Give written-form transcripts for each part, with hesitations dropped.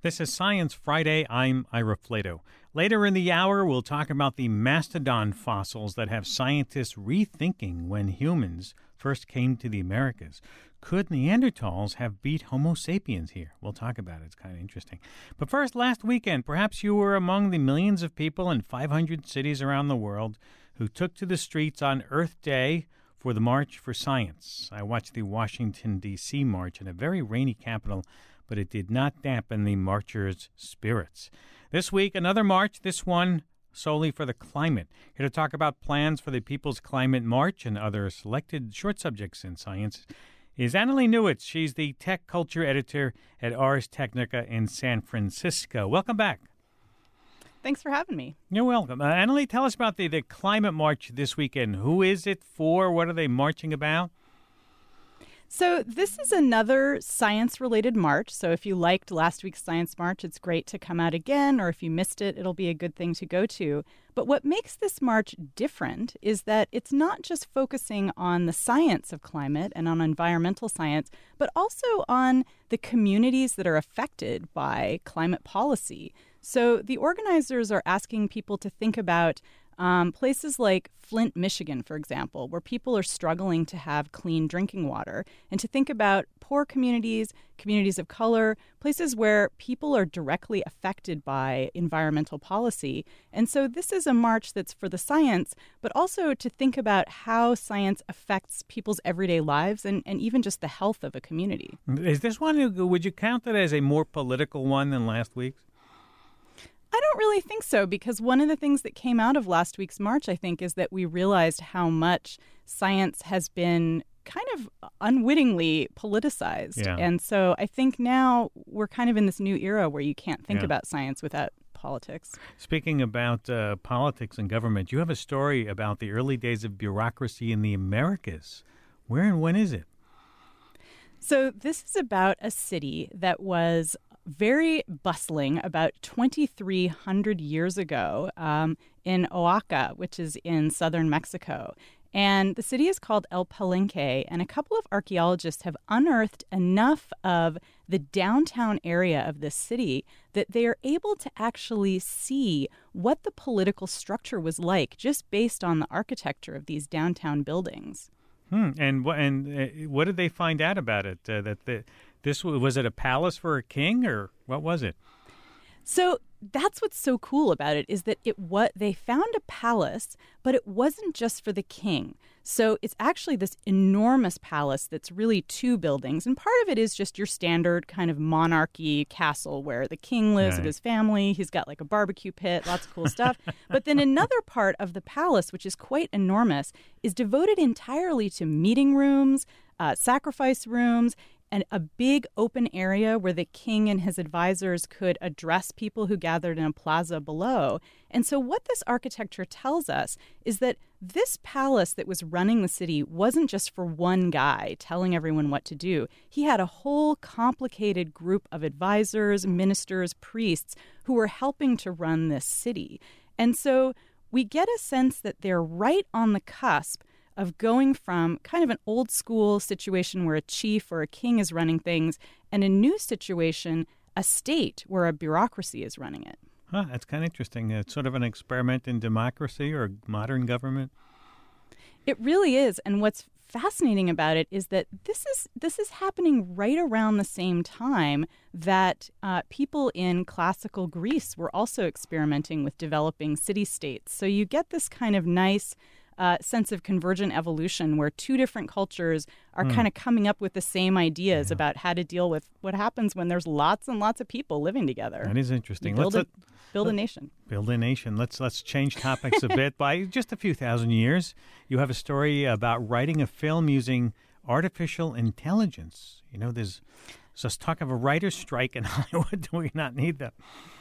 This is Science Friday. I'm Ira Flato. Later in the hour, we'll talk about the mastodon fossils that have scientists rethinking when humans first came to the Americas. Could Neanderthals have beat Homo sapiens here? We'll talk about it. It's kind of interesting. But first, last weekend, perhaps you were among the millions of people in 500 cities around the world who took to the streets on Earth Day for the March for Science. I watched the Washington, D.C. march in a very rainy capital, but it did not dampen the marchers' spirits. This week, another march, this one solely for the climate. Here to talk about plans for the People's Climate March and other selected short subjects in science is Annalee Newitz. She's the tech culture editor at Ars Technica in San Francisco. Welcome back. Thanks for having me. You're welcome. Annalee, tell us about the climate march this weekend. Who is it for? What are they marching about? So this is another science-related march. So if you liked last week's Science March, it's great to come out again, or if you missed it, it'll be a good thing to go to. But what makes this march different is that it's not just focusing on the science of climate and on environmental science, but also on the communities that are affected by climate policy. So the organizers are asking people to think about places like Flint, Michigan, for example, where people are struggling to have clean drinking water, and to think about poor communities, communities of color, places where people are directly affected by environmental policy. And so this is a march that's for the science, but also to think about how science affects people's everyday lives and even just the health of a community. Is this one, would you count it as a more political one than last week's? I don't really think so, because one of the things that came out of last week's march, I think, is that we realized how much science has been kind of unwittingly politicized. Yeah. And so I think now we're kind of in this new era where you can't think about science without politics. Speaking about politics and government, you have a story about the early days of bureaucracy in the Americas. Where and when is it? So this is about a city that was very bustling about 2,300 years ago in Oaxaca, which is in southern Mexico. And the city is called El Palenque, and a couple of archaeologists have unearthed enough of the downtown area of this city that they are able to actually see what the political structure was like just based on the architecture of these downtown buildings. And what did they find out about it? Was it a palace for a king, or what was it? So that's what's so cool about it, is that they found a palace, but it wasn't just for the king. So it's actually this enormous palace that's really two buildings. And part of it is just your standard kind of monarchy castle where the king lives with his family. He's got like a barbecue pit, lots of cool stuff. But then another part of the palace, which is quite enormous, is devoted entirely to meeting rooms, sacrifice rooms, and a big open area where the king and his advisors could address people who gathered in a plaza below. And so what this architecture tells us is that this palace that was running the city wasn't just for one guy telling everyone what to do. He had a whole complicated group of advisors, ministers, priests who were helping to run this city. And so we get a sense that they're right on the cusp of going from kind of an old school situation where a chief or a king is running things and a new situation, a state where a bureaucracy is running it. That's kind of interesting. It's sort of an experiment in democracy or modern government. It really is. And what's fascinating about it is that this is happening right around the same time that people in classical Greece were also experimenting with developing city-states. So you get this kind of nice sense of convergent evolution where two different cultures are kind of coming up with the same ideas about how to deal with what happens when there's lots and lots of people living together. That is interesting. Build a nation. Build a nation. Let's change topics a bit. By just a few thousand years, you have a story about writing a film using artificial intelligence. You know, there's talk of a writer's strike in Hollywood. Do we not need that?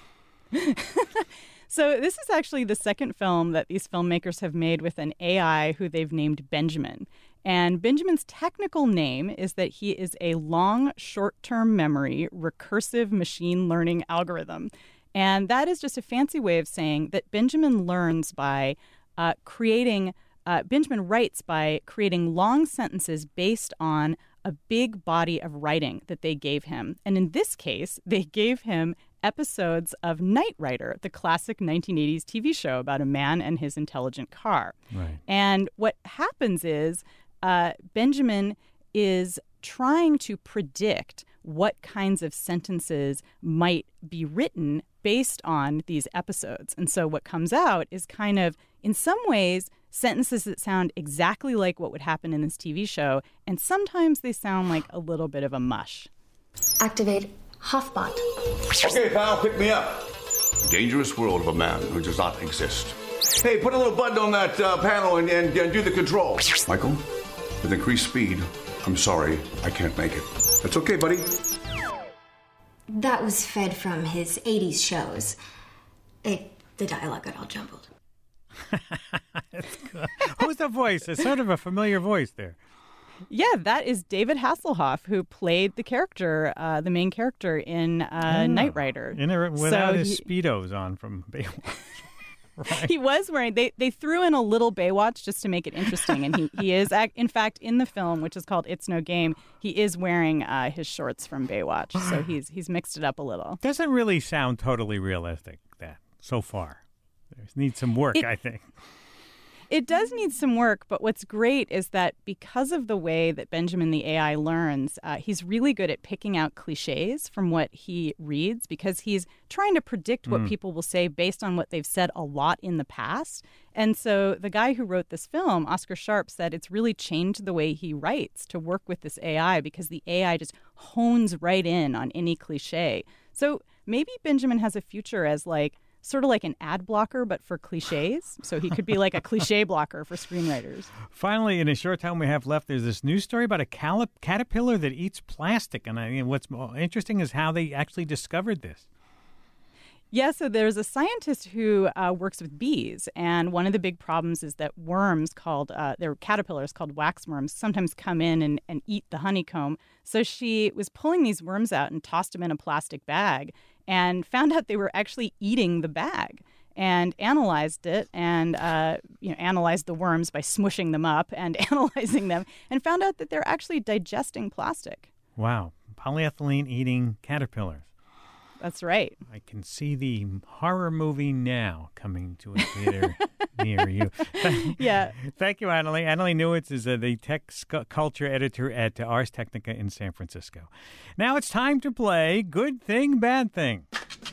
So this is actually the second film that these filmmakers have made with an AI who they've named Benjamin. And Benjamin's technical name is that he is a long short-term memory recursive machine learning algorithm. And that is just a fancy way of saying that Benjamin learns by Benjamin writes by creating long sentences based on a big body of writing that they gave him. And in this case, they gave him episodes of Knight Rider, the classic 1980s TV show about a man and his intelligent car. Right. And what happens is Benjamin is trying to predict what kinds of sentences might be written based on these episodes. And so what comes out is kind of, in some ways, sentences that sound exactly like what would happen in this TV show, and sometimes they sound like a little bit of a mush. Activate Hoffbot. Okay, pal, pick me up. Dangerous world of a man who does not exist. Hey, put a little button on that panel and do the control. Michael, with increased speed, I'm sorry, I can't make it. That's okay, buddy. That was fed from his 80s shows. The dialogue got all jumbled. Who's the voice? It's sort of a familiar voice there. Yeah, that is David Hasselhoff, who played the character, the main character in Knight Rider. Without his Speedos on from Baywatch. Right. He was wearing, they threw in a little Baywatch just to make it interesting. And he is, in fact, in the film, which is called It's No Game, he is wearing his shorts from Baywatch. So he's mixed it up a little. Doesn't really sound totally realistic, that, so far. There needs some work, I think. It does need some work, but what's great is that because of the way that Benjamin the AI learns, he's really good at picking out cliches from what he reads because he's trying to predict what people will say based on what they've said a lot in the past. And so the guy who wrote this film, Oscar Sharp, said it's really changed the way he writes to work with this AI because the AI just hones right in on any cliche. So maybe Benjamin has a future as sort of like an ad blocker, but for cliches. So he could be like a cliche blocker for screenwriters. Finally, in a short time we have left, there's this news story about a caterpillar that eats plastic. And what's interesting is how they actually discovered this. Yeah, so there's a scientist who works with bees, and one of the big problems is that worms they're caterpillars called waxworms, sometimes come in and eat the honeycomb. So she was pulling these worms out and tossed them in a plastic bag and found out they were actually eating the bag and analyzed it and analyzed the worms by smushing them up and analyzing them and found out that they're actually digesting plastic. Wow, polyethylene eating caterpillars. That's right. I can see the horror movie now coming to a theater near you. Yeah. Thank you, Annalee. Annalee Newitz is the tech culture editor at Ars Technica in San Francisco. Now it's time to play Good Thing, Bad Thing.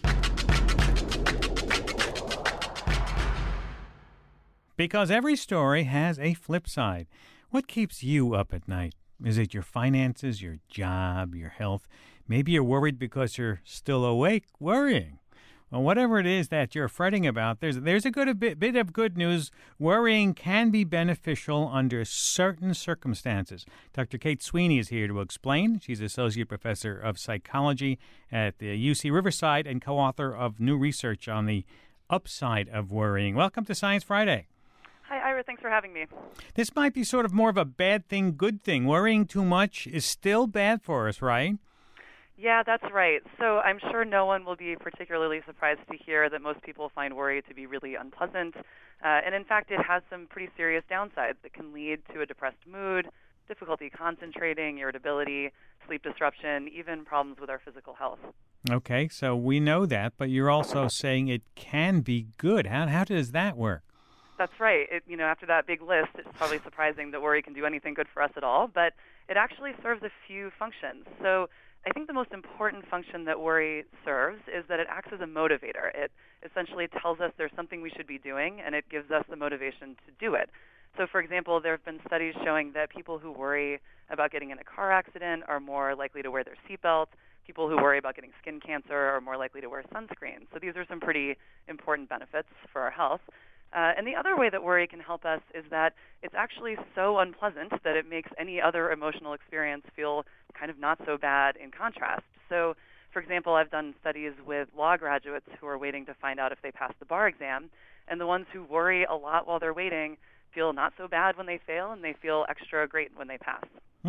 Because every story has a flip side. What keeps you up at night? Is it your finances, your job, your health? Maybe you're worried because you're still awake, worrying. Well, whatever it is that you're fretting about, there's a bit of good news. Worrying can be beneficial under certain circumstances. Dr. Kate Sweeney is here to explain. She's Associate Professor of Psychology at the UC Riverside and co-author of new research on the upside of worrying. Welcome to Science Friday. Hi, Ira. Thanks for having me. This might be sort of more of a bad thing, good thing. Worrying too much is still bad for us, right? Yeah, that's right. So I'm sure no one will be particularly surprised to hear that most people find worry to be really unpleasant. And in fact, it has some pretty serious downsides that can lead to a depressed mood, difficulty concentrating, irritability, sleep disruption, even problems with our physical health. Okay, so we know that, but you're also saying it can be good. How does that work? That's right. After that big list, it's probably surprising that worry can do anything good for us at all, but it actually serves a few functions. So I think the most important function that worry serves is that it acts as a motivator. It essentially tells us there's something we should be doing, and it gives us the motivation to do it. So, for example, there have been studies showing that people who worry about getting in a car accident are more likely to wear their seatbelt. People who worry about getting skin cancer are more likely to wear sunscreen. So these are some pretty important benefits for our health. And the other way that worry can help us is that it's actually so unpleasant that it makes any other emotional experience feel kind of not so bad in contrast. So, for example, I've done studies with law graduates who are waiting to find out if they pass the bar exam, and the ones who worry a lot while they're waiting feel not so bad when they fail, and they feel extra great when they pass.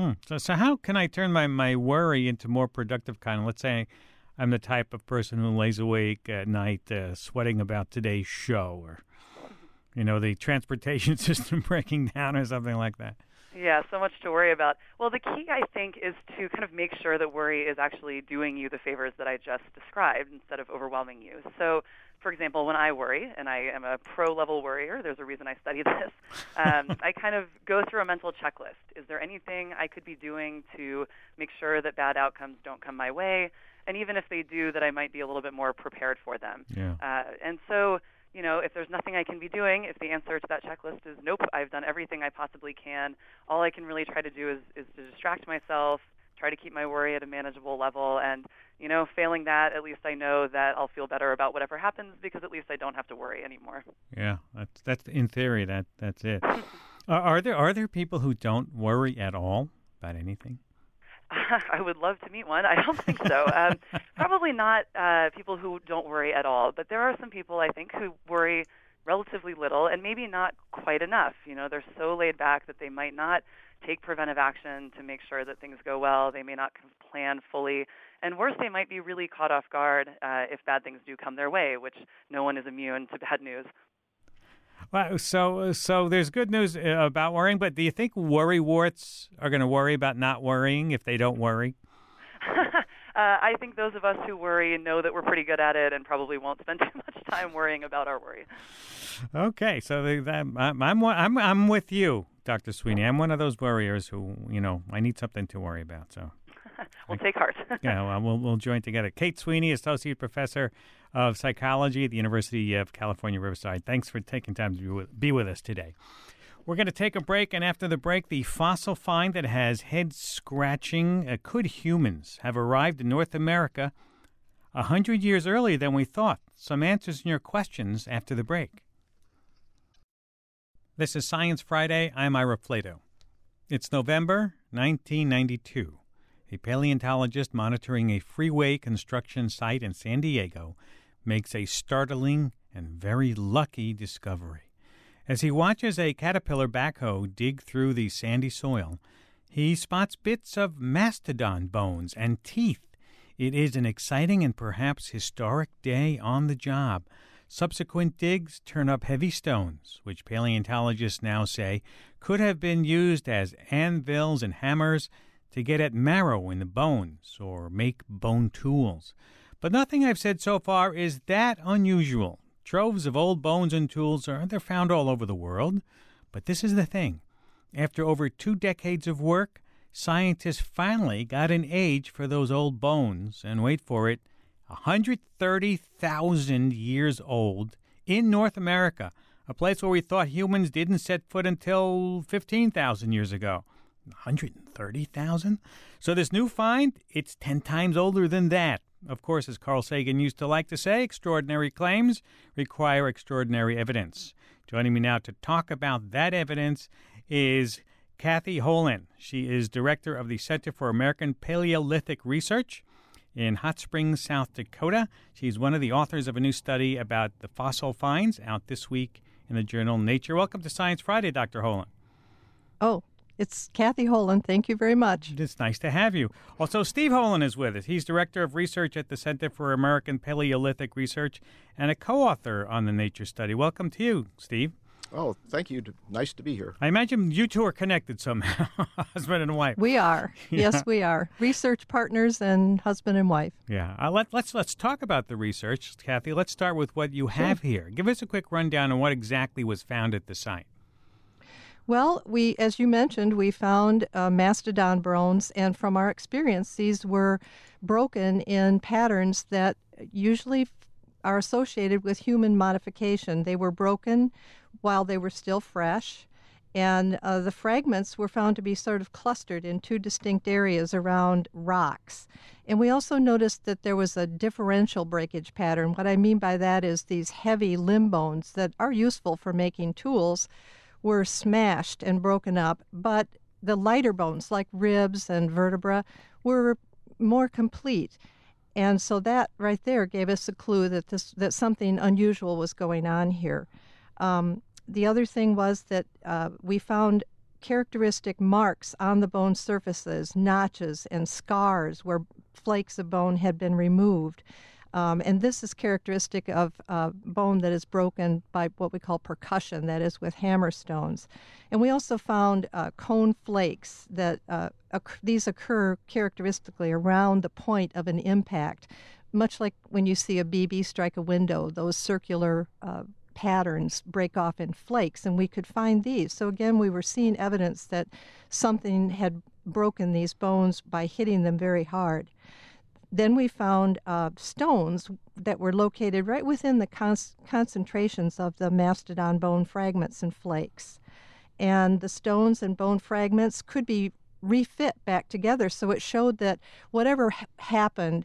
So how can I turn my worry into more productive kind? Let's say I'm the type of person who lays awake at night sweating about today's show or the transportation system breaking down or something like that. Yeah, so much to worry about. Well, the key, I think, is to kind of make sure that worry is actually doing you the favors that I just described instead of overwhelming you. So, for example, when I worry, and I am a pro-level worrier, there's a reason I study this, I kind of go through a mental checklist. Is there anything I could be doing to make sure that bad outcomes don't come my way? And even if they do, that I might be a little bit more prepared for them. Yeah. And so, if there's nothing I can be doing, if the answer to that checklist is nope, I've done everything I possibly can, all I can really try to do is to distract myself, try to keep my worry at a manageable level, and, failing that, at least I know that I'll feel better about whatever happens because at least I don't have to worry anymore. Yeah, that's in theory, that's it. Are there people who don't worry at all about anything? I would love to meet one. I don't think so. Probably not people who don't worry at all, but there are some people, I think, who worry relatively little and maybe not quite enough. They're so laid back that they might not take preventive action to make sure that things go well. They may not plan fully. And worse, they might be really caught off guard if bad things do come their way, which no one is immune to bad news. Well, so there's good news about worrying, but do you think worrywarts are going to worry about not worrying if they don't worry? I think those of us who worry know that we're pretty good at it and probably won't spend too much time worrying about our worry. Okay, so I'm with you, Dr. Sweeney. I'm one of those worriers who, I need something to worry about. So we'll take heart. Yeah, well, we'll join together. Kate Sweeney, Associate Professor of Psychology at the University of California, Riverside. Thanks for taking time to be with us today. We're going to take a break, and after the break, the fossil find that has head-scratching could humans have arrived in North America 100 years earlier than we thought? Some answers in your questions after the break. This is Science Friday. I'm Ira Flato. It's November 1992. A paleontologist monitoring a freeway construction site in San Diego makes a startling and very lucky discovery. As he watches a Caterpillar backhoe dig through the sandy soil, he spots bits of mastodon bones and teeth. It is an exciting and perhaps historic day on the job. Subsequent digs turn up heavy stones, which paleontologists now say could have been used as anvils and hammers to get at marrow in the bones or make bone tools. But nothing I've said so far is that unusual. Troves of old bones and tools they're found all over the world. But this is the thing. After over 2 decades of work, scientists finally got an age for those old bones, and wait for it, 130,000 years old in North America, a place where we thought humans didn't set foot until 15,000 years ago. 130,000? So this new find, it's 10 times older than that. Of course, as Carl Sagan used to like to say, extraordinary claims require extraordinary evidence. Joining me now to talk about that evidence is Kathy Holen. She is director of the Center for American Paleolithic Research in Hot Springs, South Dakota. She's one of the authors of a new study about the fossil finds out this week in the journal Nature. Welcome to Science Friday, Dr. Holen. Oh, it's Kathy Holen. Thank you very much. It's nice to have you. Also, Steve Holen is with us. He's Director of Research at the Center for American Paleolithic Research and a co-author on the Nature study. Welcome to you, Steve. Oh, thank you. Nice to be here. I imagine you two are connected somehow, husband and wife. We are. Yeah. Yes, we are. Research partners and husband and wife. Yeah. Let's talk about the research, Kathy. Let's start with what you have here. Give us a quick rundown on what exactly was found at the site. Well, as you mentioned, we found mastodon bones, and from our experience, these were broken in patterns that usually are associated with human modification. They were broken while they were still fresh, and the fragments were found to be sort of clustered in 2 distinct areas around rocks. And we also noticed that there was a differential breakage pattern. What I mean by that is these heavy limb bones that are useful for making tools were smashed and broken up, but the lighter bones, like ribs and vertebra, were more complete. And so that right there gave us a clue that something unusual was going on here. The other thing was that we found characteristic marks on the bone surfaces, notches and scars where flakes of bone had been removed. And this is characteristic of bone that is broken by what we call percussion, that is with hammer stones. And we also found cone flakes that these occur characteristically around the point of an impact, much like when you see a BB strike a window, those circular patterns break off in flakes, and we could find these. So again, we were seeing evidence that something had broken these bones by hitting them very hard. Then we found stones that were located right within the concentrations of the mastodon bone fragments and flakes. And the stones and bone fragments could be refit back together, so it showed that whatever happened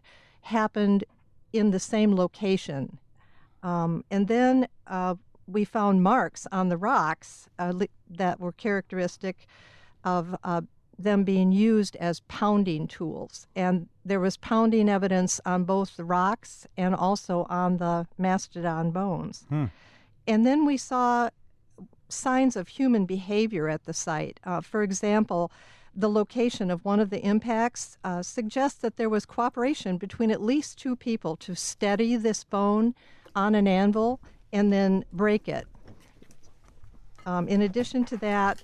in the same location. And then we found marks on the rocks that were characteristic of them being used as pounding tools. And there was pounding evidence on both the rocks and also on the mastodon bones. And then we saw signs of human behavior at the site. For example, the location of one of the impacts suggests that there was cooperation between at least two people to steady this bone on an anvil and then break it. In addition to that,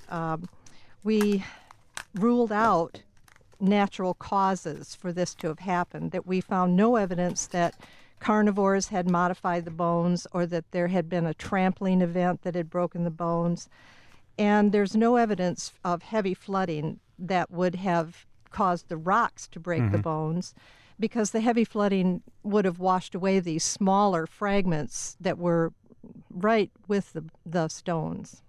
we ruled out natural causes for this to have happened, that we found no evidence that carnivores had modified the bones or that there had been a trampling event that had broken the bones. And there's no evidence of heavy flooding that would have caused the rocks to break the bones, because the heavy flooding would have washed away these smaller fragments that were right with the stones.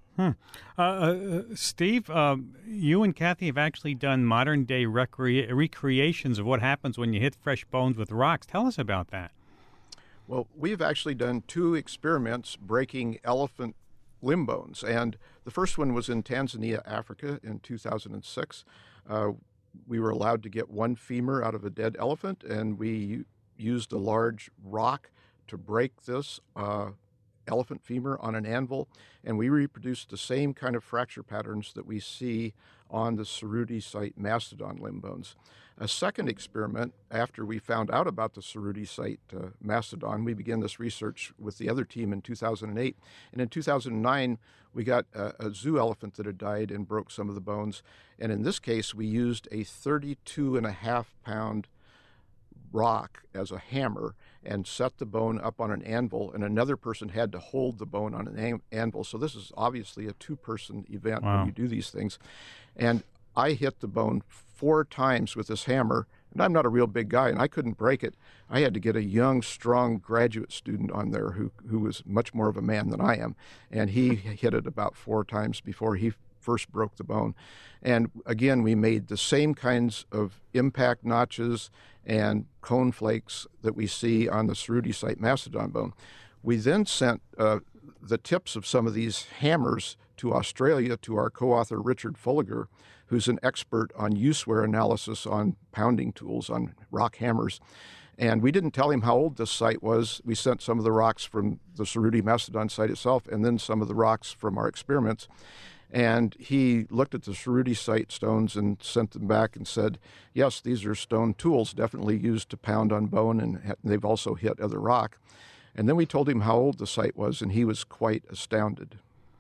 Steve, you and Kathy have actually done modern-day recreations of what happens when you hit fresh bones with rocks. Tell us about that. Well, we've actually done 2 experiments breaking elephant limb bones, and the first one was in Tanzania, Africa, in 2006. We were allowed to get 1 femur out of a dead elephant, and we used a large rock to break this elephant femur on an anvil, and we reproduced the same kind of fracture patterns that we see on the Cerruti site mastodon limb bones. A second experiment, after we found out about the Cerruti site mastodon, we began this research with the other team in 2008, and in 2009 we got a zoo elephant that had died and broke some of the bones, and in this case we used a 32.5-pound rock as a hammer and set the bone up on an anvil, and another person had to hold the bone on an anvil. So this is obviously a 2-person event when you do these things. And I hit the bone 4 times with this hammer, and I'm not a real big guy, and I couldn't break it. I had to get a young, strong graduate student on there who was much more of a man than I am, and he hit it about 4 times before he first broke the bone. And again, we made the same kinds of impact notches and cone flakes that we see on the Cerruti site mastodon bone. We then sent the tips of some of these hammers to Australia to our co-author Richard Fulliger, who's an expert on use-wear analysis on pounding tools, on rock hammers. And we didn't tell him how old this site was. We sent some of the rocks from the Cerruti mastodon site itself and then some of the rocks from our experiments. And he looked at the Cerruti site stones and sent them back and said, yes, these are stone tools definitely used to pound on bone, and they've also hit other rock. And then we told him how old the site was, and he was quite astounded.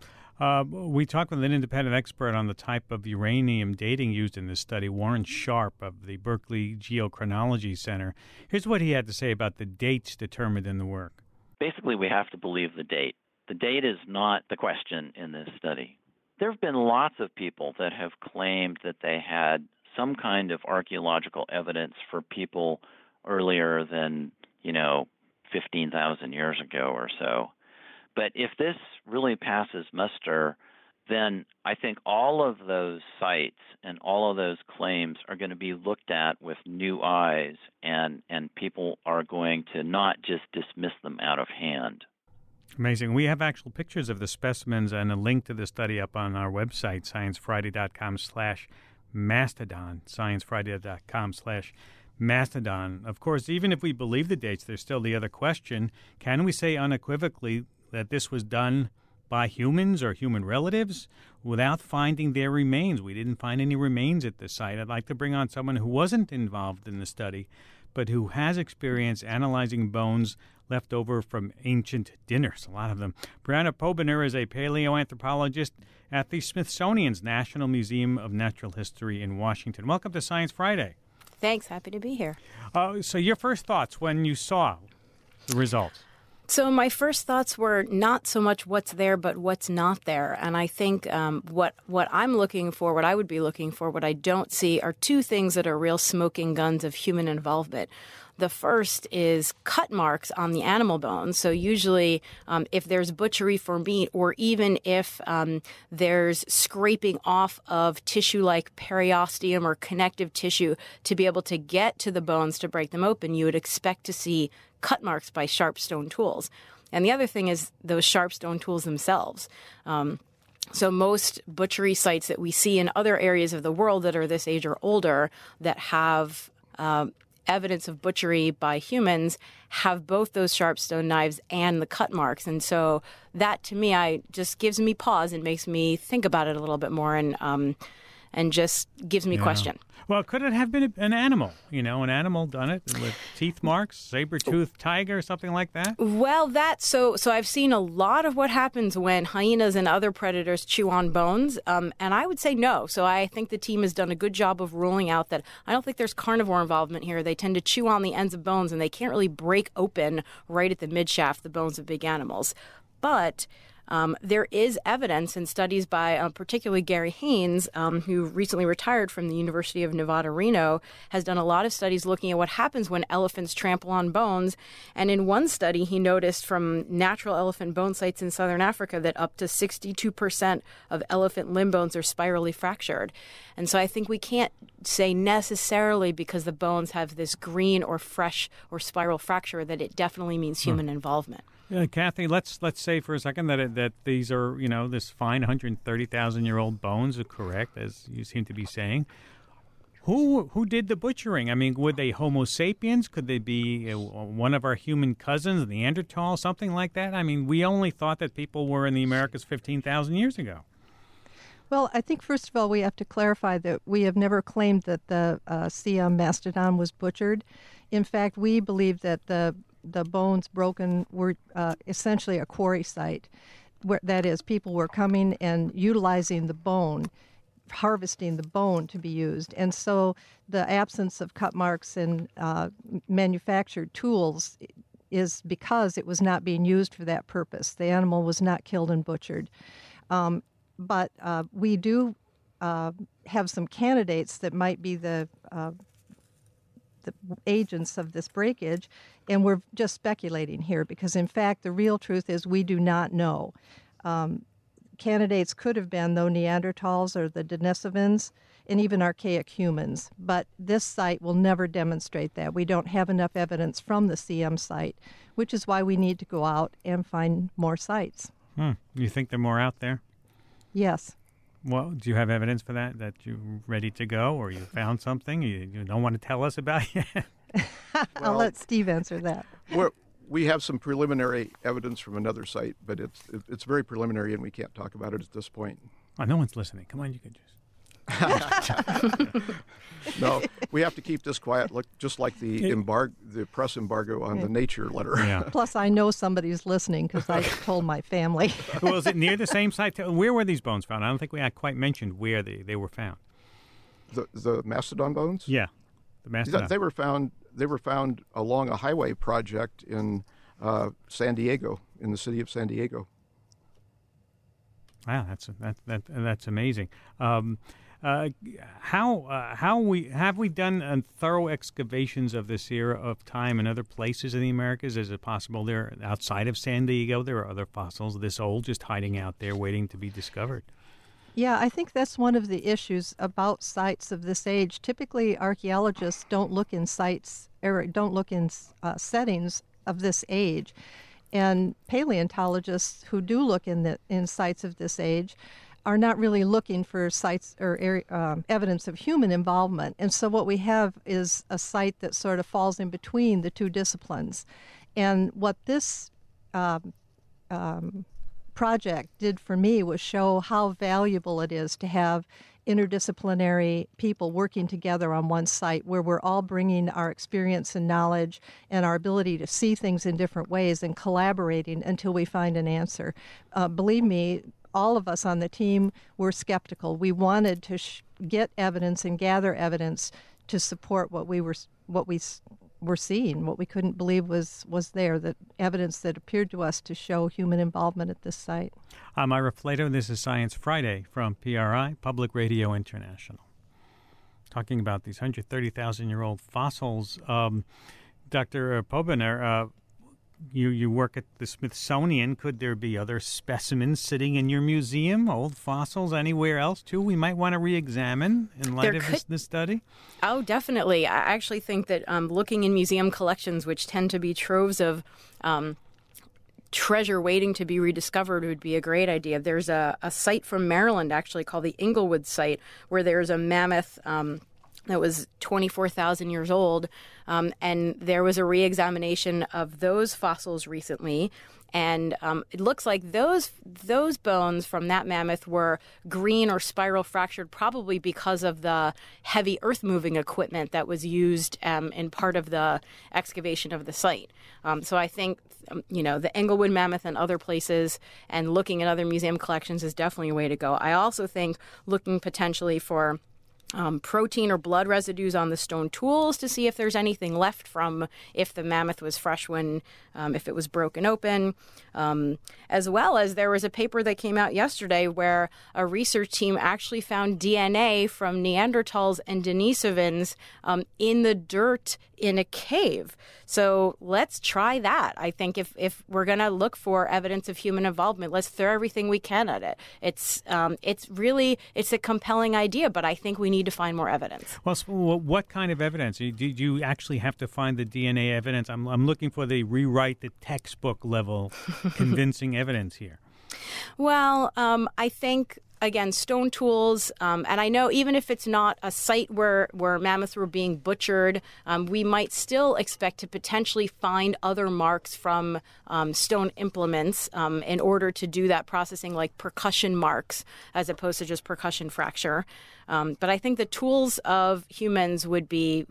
We talked with an independent expert on the type of uranium dating used in this study, Warren Sharp of the Berkeley Geochronology Center. Here's what he had to say about the dates determined in the work. Basically, we have to believe the date. The date is not the question in this study. There have been lots of people that have claimed that they had some kind of archaeological evidence for people earlier than, 15,000 years ago or so. But if this really passes muster, then I think all of those sites and all of those claims are going to be looked at with new eyes, and people are going to not just dismiss them out of hand. Amazing. We have actual pictures of the specimens and a link to the study up on our website, sciencefriday.com/mastodon, sciencefriday.com/mastodon. Of course, even if we believe the dates, there's still the other question. Can we say unequivocally that this was done by humans or human relatives without finding their remains? We didn't find any remains at the site. I'd like to bring on someone who wasn't involved in the study, but who has experience analyzing bones left over from ancient dinners, a lot of them. Brianna Pobiner is a paleoanthropologist at the Smithsonian's National Museum of Natural History in Washington. Welcome to Science Friday. Thanks. Happy to be here. So your first thoughts when you saw the results? So my first thoughts were not so much what's there, but what's not there. And I think what I'm looking for, what I would be looking for, what I don't see are two things that are real smoking guns of human involvement. The first is cut marks on the animal bones. So usually if there's butchery for meat, or even if there's scraping off of tissue like periosteum or connective tissue to be able to get to the bones to break them open, you would expect to see cut marks by sharp stone tools. And the other thing is those sharp stone tools themselves. So most butchery sites that we see in other areas of the world that are this age or older that have evidence of butchery by humans have both those sharp stone knives and the cut marks. And so that, to me, just gives me pause and makes me think about it a little bit more and just gives me question. Well, could it have been an animal? An animal done it with teeth marks, saber-toothed tiger, something like that? Well, so I've seen a lot of what happens when hyenas and other predators chew on bones, and I would say no. So I think the team has done a good job of ruling out that I don't think there's carnivore involvement here. They tend to chew on the ends of bones, and they can't really break open right at the midshaft the bones of big animals. But there is evidence in studies by particularly Gary Haynes, who recently retired from the University of Nevada, Reno, has done a lot of studies looking at what happens when elephants trample on bones. And in one study, he noticed from natural elephant bone sites in southern Africa that up to 62% of elephant limb bones are spirally fractured. And so I think we can't say necessarily because the bones have this green or fresh or spiral fracture that it definitely means human involvement. Kathy, let's say for a second that these are, this fine 130,000-year-old bones are correct, as you seem to be saying. Who did the butchering? I mean, were they Homo sapiens? Could they be one of our human cousins, Neanderthal, something like that? I mean, we only thought that people were in the Americas 15,000 years ago. Well, I think, first of all, we have to clarify that we have never claimed that the Siam mastodon was butchered. In fact, we believe that the bones broken were essentially a quarry site. That is, people were coming and utilizing the bone, harvesting the bone to be used. And so the absence of cut marks and manufactured tools is because it was not being used for that purpose. The animal was not killed and butchered. But we do have some candidates that might be the agents of this breakage, and we're just speculating here because, in fact, the real truth is we do not know. Candidates could have been, though, Neanderthals or the Denisovans and even archaic humans, but this site will never demonstrate that. We don't have enough evidence from the Siam site, which is why we need to go out and find more sites. You think there are more out there? Yes. Well, do you have evidence for that you're ready to go, or you found something you don't want to tell us about yet? I'll let Steve answer that. We have some preliminary evidence from another site, but it's very preliminary, and we can't talk about it at this point. Oh, no one's listening. Come on, you can just... No, we have to keep this quiet, just like the press embargo on the Nature letter. Yeah. Plus, I know somebody's listening because I told my family. Well, is it near the same site? Where were these bones found? I don't think we had quite mentioned where they were found. The mastodon bones? Yeah, the mastodon. They were found along a highway project in San Diego, in the city of San Diego. Wow, that's amazing. How we done thorough excavations of this era of time in other places in the Americas? Is it possible there outside of San Diego there are other fossils this old just hiding out there waiting to be discovered? Yeah, I think that's one of the issues about sites of this age. Typically, archaeologists don't look in sites or don't look in settings of this age, and paleontologists who do look in sites of this age are not really looking for sites or evidence of human involvement. And so what we have is a site that sort of falls in between the two disciplines. And what this project did for me was show how valuable it is to have interdisciplinary people working together on one site where we're all bringing our experience and knowledge and our ability to see things in different ways and collaborating until we find an answer. Believe me, all of us on the team were skeptical. We wanted to get evidence and gather evidence to support what we were seeing, what we couldn't believe was there, the evidence that appeared to us to show human involvement at this site. I'm Ira Flato. This is Science Friday from PRI, Public Radio International. Talking about these 130,000-year-old fossils. Dr. Pobener, you work at the Smithsonian. Could there be other specimens sitting in your museum, old fossils anywhere else, too, we might want to re-examine in light of this study? Oh, definitely. I actually think that looking in museum collections, which tend to be troves of treasure waiting to be rediscovered, would be a great idea. There's a site from Maryland, actually, called the Inglewood site, where there's a mammoth that was 24,000 years old, and there was a re-examination of those fossils recently, and it looks like those bones from that mammoth were green or spiral fractured, probably because of the heavy earth-moving equipment that was used in part of the excavation of the site. So I think, the Englewood mammoth and other places and looking at other museum collections is definitely a way to go. I also think looking potentially for protein or blood residues on the stone tools to see if there's anything left from if the mammoth was fresh if it was broken open. As well as there was a paper that came out yesterday where a research team actually found DNA from Neanderthals and Denisovans in the dirt in a cave. So let's try that. I think if we're going to look for evidence of human involvement, let's throw everything we can at it. It's a compelling idea, but I think we need to find more evidence. Well, what kind of evidence? Did you actually have to find the DNA evidence? I'm looking for the rewrite the textbook level convincing evidence here. Well, I think, again, stone tools, and I know even if it's not a site where mammoths were being butchered, we might still expect to potentially find other marks from stone implements in order to do that processing, like percussion marks, as opposed to just percussion fracture. But I think the tools of humans would be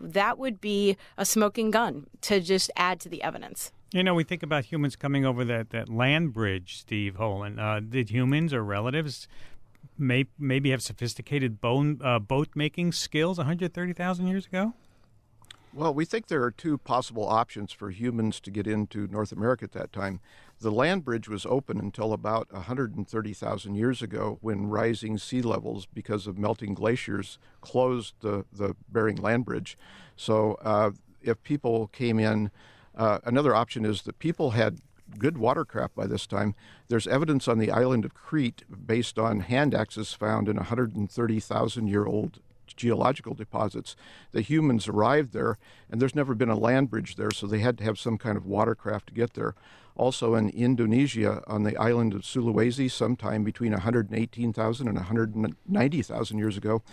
a smoking gun to just add to the evidence. We think about humans coming over that land bridge, Steve Holen. Did humans or relatives maybe have sophisticated boat-making skills 130,000 years ago? Well, we think there are two possible options for humans to get into North America at that time. The land bridge was open until about 130,000 years ago, when rising sea levels because of melting glaciers closed the Bering land bridge. So if people came in, another option is that people had good watercraft by this time. There's evidence on the island of Crete based on hand axes found in 130,000-year-old geological deposits. The humans arrived there, and there's never been a land bridge there, so they had to have some kind of watercraft to get there. Also in Indonesia, on the island of Sulawesi, sometime between 118,000 and 190,000 years ago,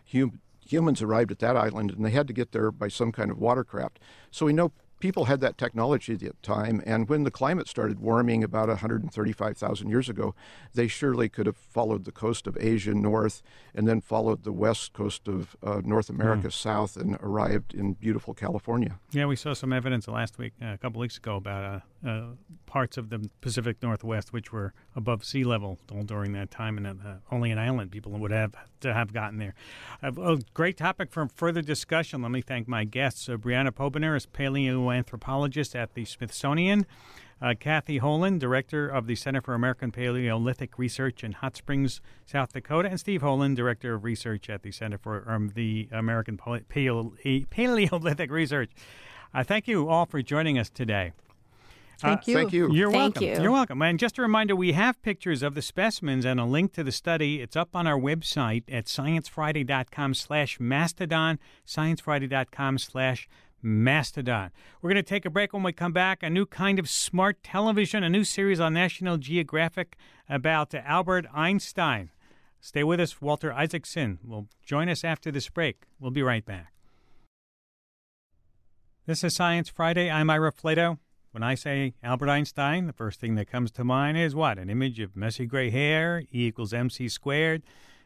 humans arrived at that island, and they had to get there by some kind of watercraft. So we know people had that technology at the time, and when the climate started warming about 135,000 years ago, they surely could have followed the coast of Asia north and then followed the west coast of North America south and arrived in beautiful California. Yeah, we saw some evidence last week, a couple weeks ago, about parts of the Pacific Northwest which were above sea level during that time, and only an island people would have to have gotten there. A great topic for further discussion. Let me thank my guests. Brianna Pobener is paleoanthropologist at the Smithsonian. Kathy Holen, Director of the Center for American Paleolithic Research in Hot Springs, South Dakota, and Steve Holen, Director of Research at the Center for the American Paleolithic Research. Thank you all for joining us today. Thank you. Thank you. You're welcome. Thank you. You're welcome. And just a reminder, we have pictures of the specimens and a link to the study. It's up on our website at sciencefriday.com/mastodon, sciencefriday.com/mastodon. We're going to take a break. When we come back, a new kind of smart television, a new series on National Geographic about Albert Einstein. Stay with us. Walter Isaacson will join us after this break. We'll be right back. This is Science Friday. I'm Ira Flato. When I say Albert Einstein, the first thing that comes to mind is what? An image of messy gray hair, E = MC².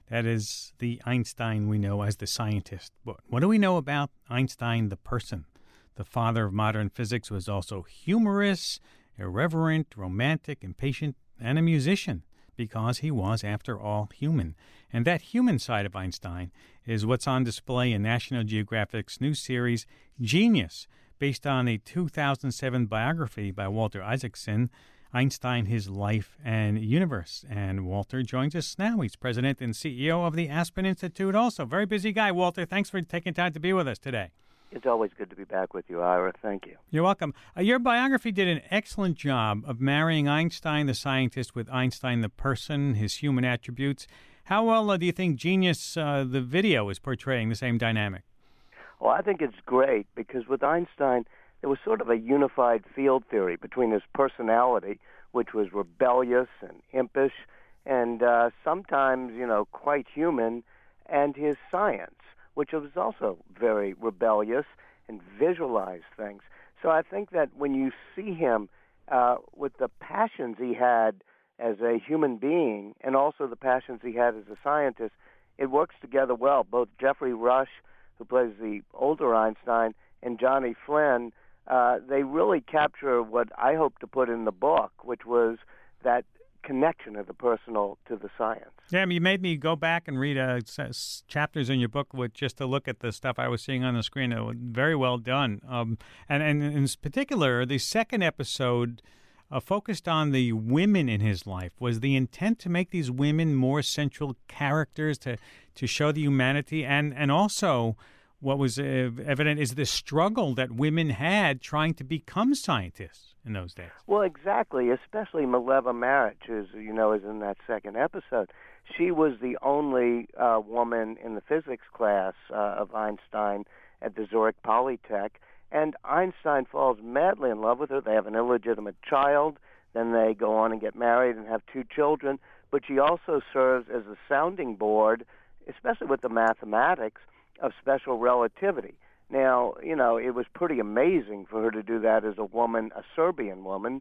That is the Einstein we know as the scientist. But what do we know about Einstein, the person? The father of modern physics was also humorous, irreverent, romantic, impatient, and a musician, because he was, after all, human. And that human side of Einstein is what's on display in National Geographic's new series, Genius, based on a 2007 biography by Walter Isaacson, Einstein, His Life and Universe. And Walter joins us now. He's president and CEO of the Aspen Institute also. Very busy guy, Walter. Thanks for taking time to be with us today. It's always good to be back with you, Ira. Thank you. You're welcome. Your biography did an excellent job of marrying Einstein, the scientist, with Einstein, the person, his human attributes. How well do you think Genius, the video, is portraying the same dynamic? Well, I think it's great because with Einstein, there was sort of a unified field theory between his personality, which was rebellious and impish, and sometimes, quite human, and his science, which was also very rebellious and visualized things. So I think that when you see him with the passions he had as a human being and also the passions he had as a scientist, it works together well. Both Jeffrey Rush, who plays the older Einstein, and Johnny Flynn, they really capture what I hope to put in the book, which was that connection of the personal to the science. Yeah, you made me go back and read chapters in your book just to look at the stuff I was seeing on the screen. It was very well done. And in particular, the second episode focused on the women in his life. Was the intent to make these women more central characters, to show the humanity, and also what was evident is the struggle that women had trying to become scientists in those days? Well, exactly, especially Mileva Maric, is in that second episode. She was the only woman in the physics class of Einstein at the Zurich Polytech, and Einstein falls madly in love with her. They have an illegitimate child, then they go on and get married and have 2 children, but she also serves as a sounding board, especially with the mathematics, of special relativity. Now, it was pretty amazing for her to do that as a woman, a Serbian woman,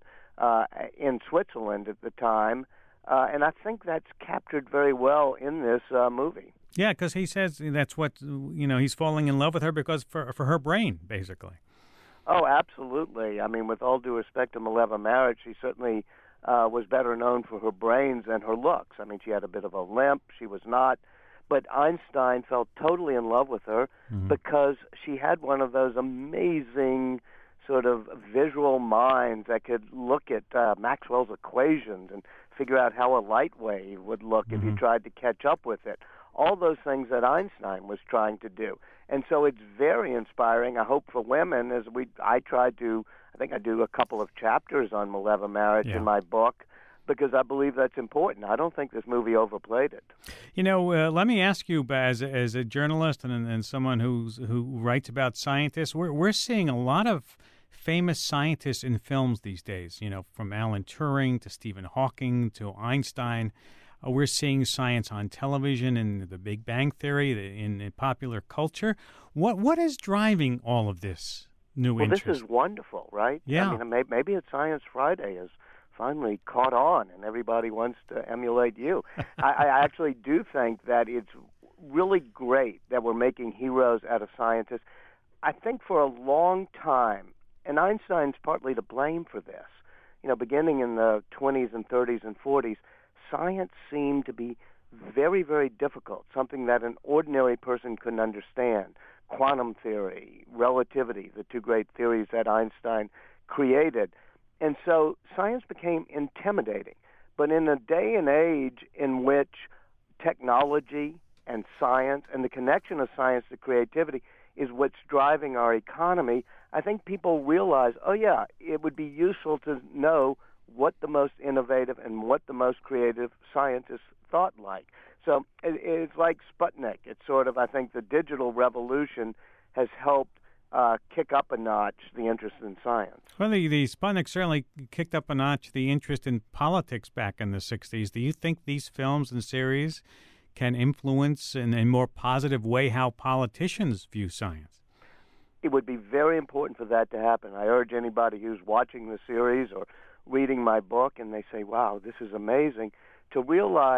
in Switzerland at the time, and I think that's captured very well in this movie. Yeah, because he says that's what, he's falling in love with her because for her brain, basically. Oh, absolutely. I mean, with all due respect to Mileva Maric, she certainly was better known for her brains than her looks. I mean, she had a bit of a limp. She was not. But Einstein fell totally in love with her because she had one of those amazing sort of visual minds that could look at Maxwell's equations and figure out how a light wave would look if you tried to catch up with it. All those things that Einstein was trying to do. And so it's very inspiring, I hope, for women, as I think I do a couple of chapters on Mileva Maric in my book, because I believe that's important. I don't think this movie overplayed it. Let me ask you, as a journalist and someone who writes about scientists, we're seeing a lot of famous scientists in films these days, from Alan Turing to Stephen Hawking to Einstein. We're seeing science on television and the Big Bang Theory in popular culture. What is driving all of this new interest? This is wonderful, right? Yeah. I mean, maybe it's Science Friday is finally caught on and everybody wants to emulate you. I actually do think that it's really great that we're making heroes out of scientists. I think for a long time, and Einstein's partly to blame for this, beginning in the 20s and 30s and 40s, science seemed to be very, very difficult, something that an ordinary person couldn't understand. Quantum theory, relativity, the 2 great theories that Einstein created. And so science became intimidating. But in a day and age in which technology and science and the connection of science to creativity is what's driving our economy, I think people realize, it would be useful to know what the most innovative and what the most creative scientists thought like. So it's like Sputnik. It's sort of, I think, the digital revolution has helped kick up a notch the interest in science. Well, the Sputnik certainly kicked up a notch the interest in politics back in the 60s. Do you think these films and series can influence in a more positive way how politicians view science? It would be very important for that to happen. I urge anybody who's watching the series or reading my book and they say, wow, this is amazing, to realize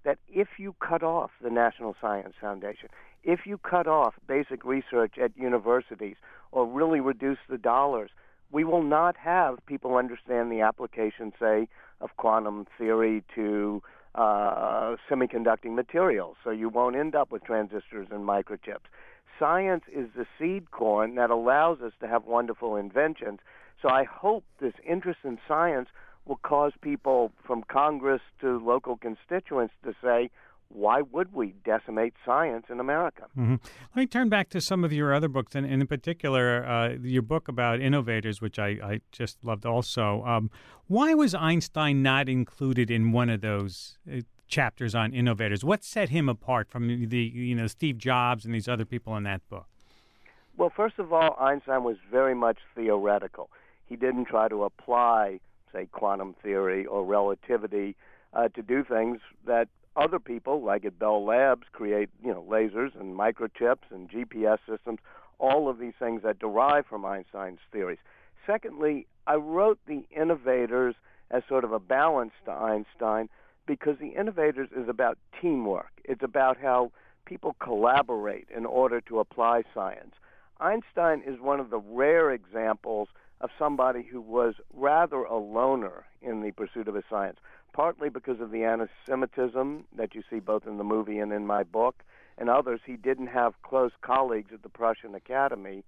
that if you cut off the National Science Foundation, if you cut off basic research at universities or really reduce the dollars, we will not have people understand the application, say, of quantum theory to semiconducting materials. So you won't end up with transistors and microchips. Science is the seed corn that allows us to have wonderful inventions. So I hope this interest in science will cause people from Congress to local constituents to say, why would we decimate science in America? Mm-hmm. Let me turn back to some of your other books, and in particular, your book about innovators, which I just loved also. Why was Einstein not included in one of those chapters on innovators? What set him apart from the Steve Jobs and these other people in that book? Well, first of all, Einstein was very much theoretical. He didn't try to apply, say, quantum theory or relativity to do things that other people, like at Bell Labs, create, lasers and microchips and GPS systems, all of these things that derive from Einstein's theories. Secondly, I wrote the innovators as sort of a balance to Einstein because the innovators is about teamwork. It's about how people collaborate in order to apply science. Einstein is one of the rare examples of somebody who was rather a loner in the pursuit of his science, partly because of the anti-Semitism that you see both in the movie and in my book, and others. He didn't have close colleagues at the Prussian Academy,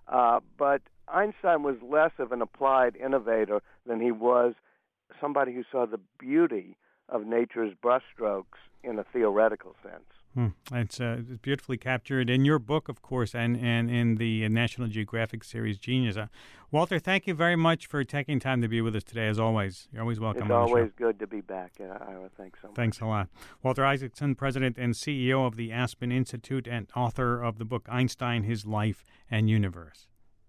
but Einstein was less of an applied innovator than he was somebody who saw the beauty of nature's brushstrokes in a theoretical sense. It's beautifully captured in your book, of course, and in the National Geographic series Genius. Walter, thank you very much for taking time to be with us today, as always. You're always welcome on the show. It's always good to be back, Ira. Thanks so much. Thanks a lot. Walter Isaacson, President and CEO of the Aspen Institute and author of the book Einstein, His Life and Universe.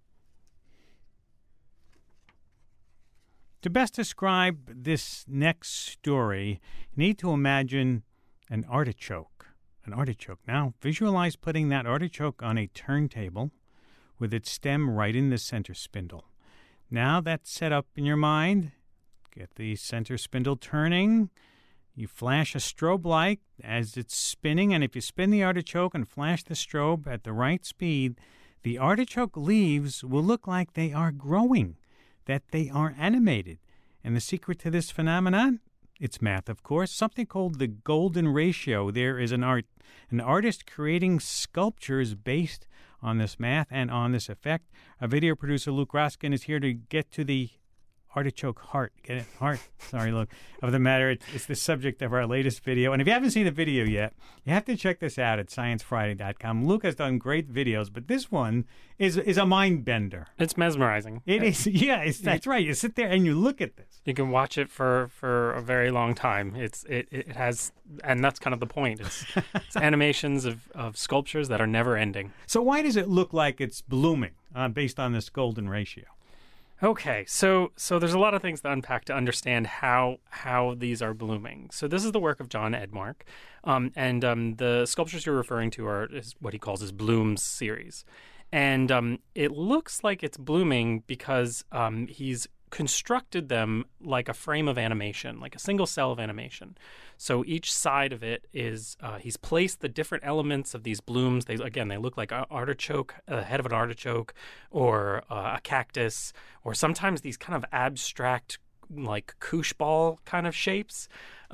To best describe this next story, you need to imagine an artichoke. An artichoke. Now, visualize putting that artichoke on a turntable with its stem right in the center spindle. Now that's set up in your mind. Get the center spindle turning. You flash a strobe light as it's spinning, and if you spin the artichoke and flash the strobe at the right speed, the artichoke leaves will look like they are growing, that they are animated. And the secret to this phenomenon? It's math, of course, something called the golden ratio. There is an artist creating sculptures based on this math and on this effect. Our video producer, Luke Roskin, is here to get to the artichoke heart. Get it? Heart. Sorry, Luke. Of the matter, it's the subject of our latest video. And if you haven't seen the video yet, you have to check this out at sciencefriday.com. Luke has done great videos, but this one is a mind bender. It's mesmerizing. It is. Yeah, that's right. You sit there and you look at this. You can watch it for a very long time. It has, and that's kind of the point. It's animations of sculptures that are never ending. So why does it look like it's blooming based on this golden ratio? Okay, so there's a lot of things to unpack to understand how these are blooming. So this is the work of John Edmark, and the sculptures you're referring to is what he calls his Blooms series. And it looks like it's blooming because he's constructed them like a frame of animation, like a single cell of animation. So each side of it is, he's placed the different elements of these blooms. They look like an artichoke, the head of an artichoke, or a cactus, or sometimes these kind of abstract, like koosh ball kind of shapes.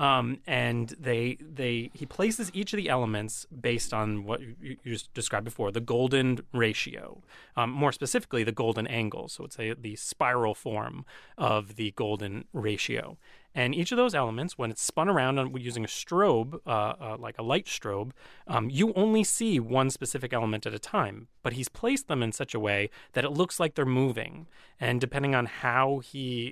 And he places each of the elements based on what you just described before, the golden ratio, more specifically the golden angle. So it's the spiral form of the golden ratio. And each of those elements, when it's spun around using a strobe, like a light strobe, you only see one specific element at a time. But he's placed them in such a way that it looks like they're moving. And depending on how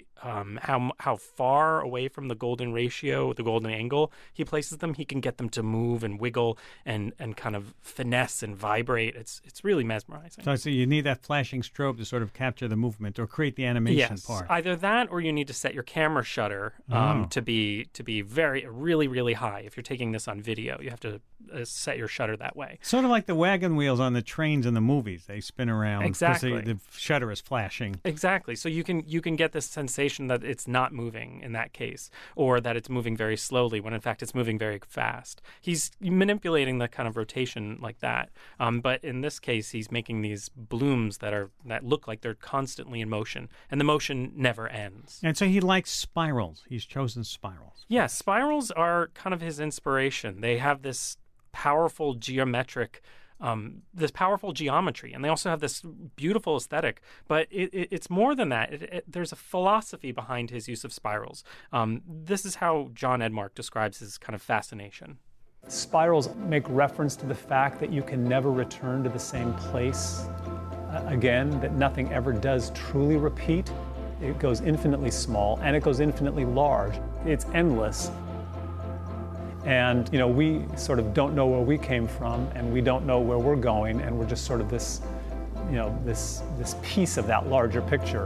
how far away from the golden ratio, the golden angle, he places them, he can get them to move and wiggle and kind of finesse and vibrate. It's really mesmerizing. So you need that flashing strobe to sort of capture the movement or create the animation part. Either that or you need to set your camera shutter to be really high. If you're taking this on video, you have to set your shutter that way. Sort of like the wagon wheels on the trains in the movies. They spin around. Exactly. The shutter is flashing. Exactly. So you can get this sensation that it's not moving in that case, or that it's moving very slowly when in fact it's moving very fast. He's manipulating the kind of rotation like that. But in this case, he's making these blooms that look like they're constantly in motion, and the motion never ends. And so he likes spirals. He's chosen spirals. Yeah, spirals are kind of his inspiration. They have this powerful geometry, and they also have this beautiful aesthetic. But it's more than that. There's a philosophy behind his use of spirals. This is how John Edmark describes his kind of fascination. Spirals make reference to the fact that you can never return to the same place again, that nothing ever does truly repeat. It goes infinitely small and it goes infinitely large. It's endless. And, we sort of don't know where we came from, and we don't know where we're going, and we're just sort of this, this piece of that larger picture.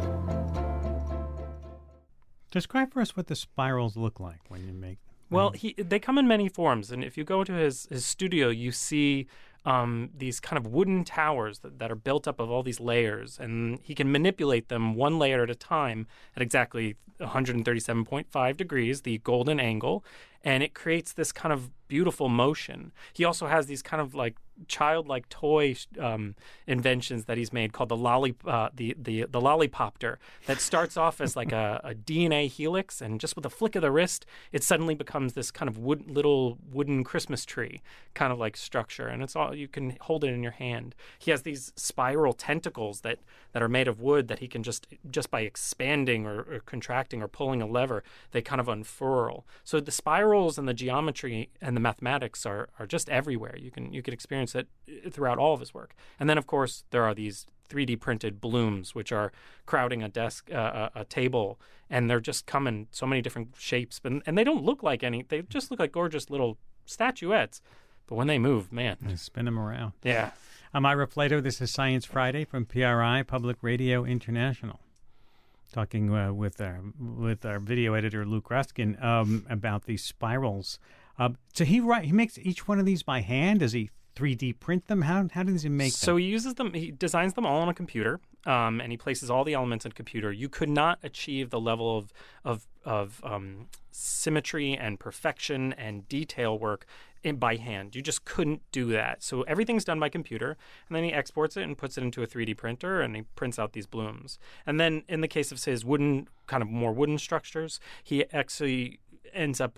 Describe for us what the spirals look like when you make them. Well, they come in many forms, and if you go to his studio, you see these kind of wooden towers that are built up of all these layers, and he can manipulate them one layer at a time at exactly 137.5 degrees, the golden angle, and it creates this kind of beautiful motion. He also has these kind of like childlike toy inventions that he's made called the lollipopter, that starts off as like a DNA helix, and just with a flick of the wrist, it suddenly becomes this kind of little wooden Christmas tree kind of like structure, and it's all, you can hold it in your hand. He has these spiral tentacles that are made of wood that he can just by expanding or contracting or pulling a lever, they kind of unfurl. So the spirals and the geometry and the mathematics are just everywhere. You can experience it throughout all of his work. And then, of course, there are these 3D printed blooms, which are crowding a desk, a table, and they're just come in so many different shapes. And they don't look like any. They just look like gorgeous little statuettes. But when they move, man. You spin them around. Yeah. I'm Ira Flato. This is Science Friday from PRI, Public Radio International. Talking with our video editor, Luke Ruskin, about these spirals. So he makes each one of these by hand? Does he 3D print them? How does he make them? So he uses them. He designs them all on a computer, and he places all the elements in a computer. You could not achieve the level of symmetry and perfection and detail work by hand. You just couldn't do that. So everything's done by computer, and then he exports it and puts it into a 3D printer, and he prints out these blooms. And then in the case of his more wooden structures, he actually ends up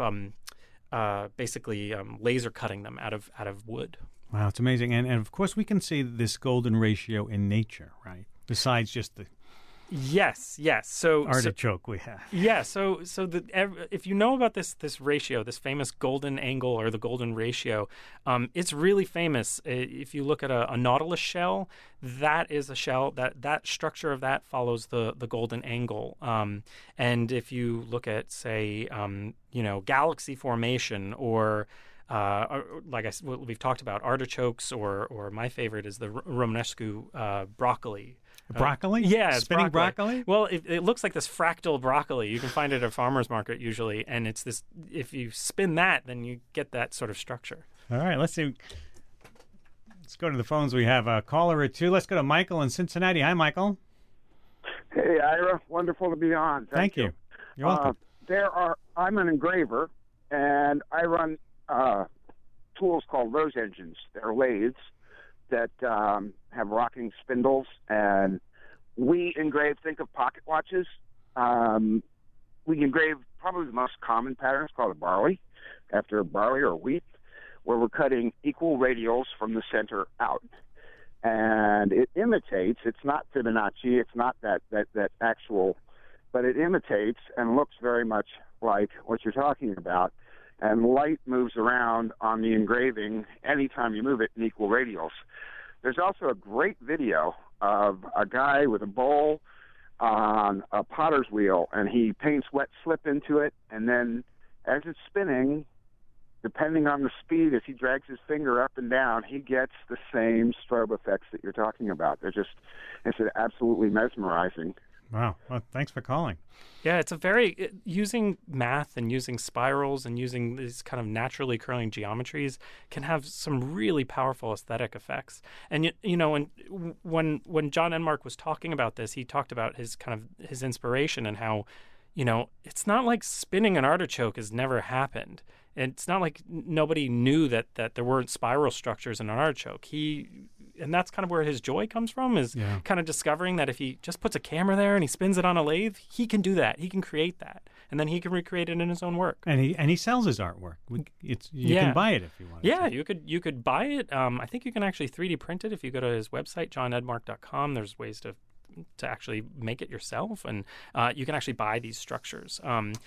basically laser cutting them out of wood. Wow, it's amazing. And of course we can see this golden ratio in nature, right? Besides just the Yes. So artichoke we have. Yeah. So if you know about this ratio, this famous golden angle or the golden ratio, it's really famous. If you look at a nautilus shell, that is a shell that structure of that follows the golden angle. And if you look at say galaxy formation or like we've talked about artichokes or my favorite is the Romanescu broccoli. Broccoli? Yeah, it's spinning broccoli. Well, it looks like this fractal broccoli. You can find it at a farmer's market usually, and it's this. If you spin that, then you get that sort of structure. All right, let's see. Let's go to the phones. We have a caller or two. Let's go to Michael in Cincinnati. Hi, Michael. Hey, Ira. Wonderful to be on. Thank you. You're welcome. I'm an engraver, and I run tools called rose engines. They're lathes that have rocking spindles, and we engrave, think of pocket watches. We engrave probably the most common pattern. It's called a barley, after barley or wheat, where we're cutting equal radials from the center out. And it imitates, it's not Fibonacci, it's not that actual, but it imitates and looks very much like what you're talking about. And light moves around on the engraving anytime you move it in equal radials. There's also a great video of a guy with a bowl on a potter's wheel, and he paints wet slip into it, and then as it's spinning, depending on the speed, as he drags his finger up and down, he gets the same strobe effects that you're talking about. It's absolutely mesmerizing Wow. Well, thanks for calling. Yeah, it's using math and using spirals and using these kind of naturally curling geometries can have some really powerful aesthetic effects. And when John Edmark was talking about this, he talked about his inspiration and how, it's not like spinning an artichoke has never happened. It's not like nobody knew that there weren't spiral structures in an artichoke. And that's kind of where his joy comes from, is kind of discovering that if he just puts a camera there and he spins it on a lathe, he can do that. He can create that. And then he can recreate it in his own work. And he sells his artwork. You can buy it if you want. Yeah, you could buy it. I think you can actually 3D print it if you go to his website, johnedmark.com. There's ways to actually make it yourself, and you can actually buy these structures.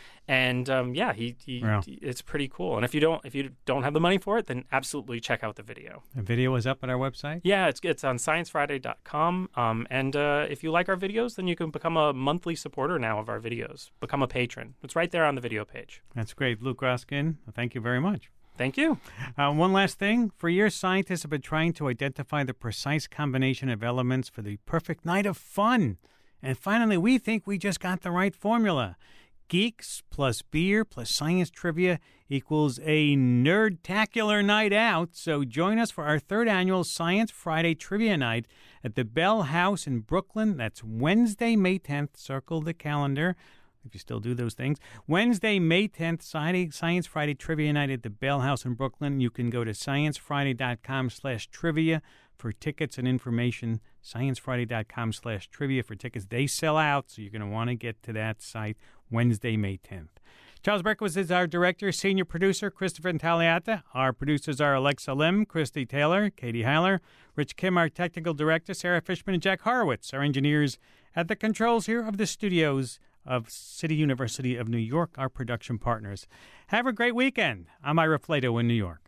It's pretty cool. And if you don't have the money for it, then absolutely check out the video. The video is up at our website? Yeah, it's on sciencefriday.com. And if you like our videos, then you can become a monthly supporter now of our videos. Become a patron. It's right there on the video page. That's great. Luke Raskin, thank you very much. Thank you. One last thing. For years, scientists have been trying to identify the precise combination of elements for the perfect night of fun. And finally, we think we just got the right formula. Geeks plus beer plus science trivia equals a nerdtacular night out. So join us for our third annual Science Friday Trivia Night at the Bell House in Brooklyn. That's Wednesday, May 10th. Circle the calendar if you still do those things. Wednesday, May 10th, Science Friday Trivia Night at the Bell House in Brooklyn. You can go to sciencefriday.com/trivia for tickets and information. sciencefriday.com/trivia for tickets. They sell out, so you're going to want to get to that site Wednesday, May 10th. Charles Berkowitz is our director, senior producer, Christopher Intagliata. Our producers are Alexa Lim, Christy Taylor, Katie Heiler, Rich Kim, our technical director, Sarah Fishman, and Jack Horowitz, our engineers at the controls here of the studios of City University of New York, our production partners. Have a great weekend. I'm Ira Flato in New York.